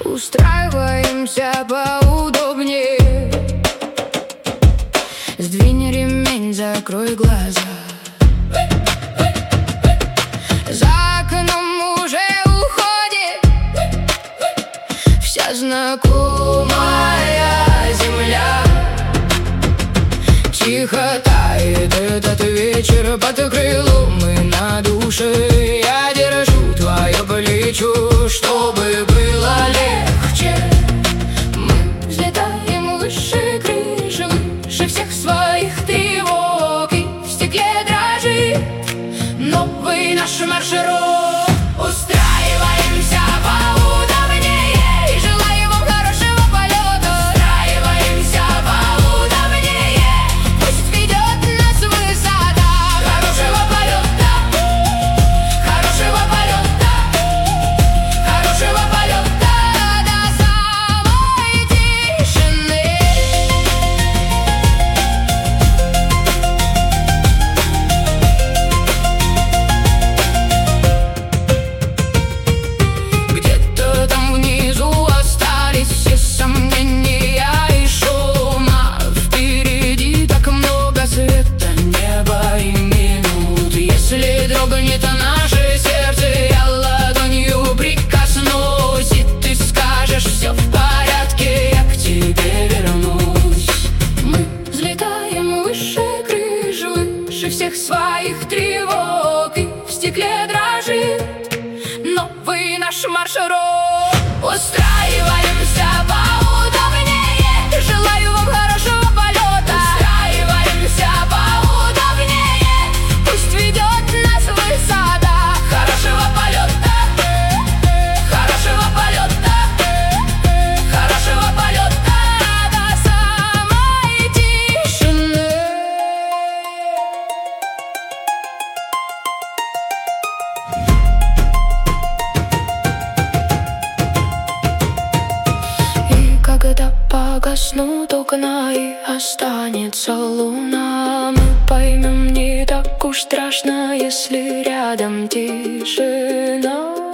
Устраиваемся поудобнее. Сдвинь ремень, закрой глаза. За окном уже уходит вся знакомая земля. Тихо тает этот вечер под крылом и на душе. Я держу твое плечо, чтобы было легче. Мы взлетаем выше крыши, выше всех своих тревог, и в стекле дрожит новый наш маршрут. Устраиваемся поудобнее и желаю вам хорошего полета. Устраиваемся поудобнее, пусть ведет нас высота. Хорошего полета, хорошего полета, хорошего полета до самой тишины. Где-то там внизу остались все сомнения и шума. Впереди так много света, неба и минут. Если дрогнет наше сердце, я ладонью прикоснусь, и ты скажешь: все в порядке, я к тебе вернусь. Мы взлетаем выше крыши, выше всех своих тревог, и в стекле дрожит новый наш маршрут. Устраиваемся поудобнее, желаю вам хорошего полета. Устраиваемся поудобнее, пусть ведет нас высота. Хорошего полета, хорошего полета, хорошего полета до самой тишины. И когда погаснут окна и останется луна, мы поймем, не так уж страшно, если рядом тишина.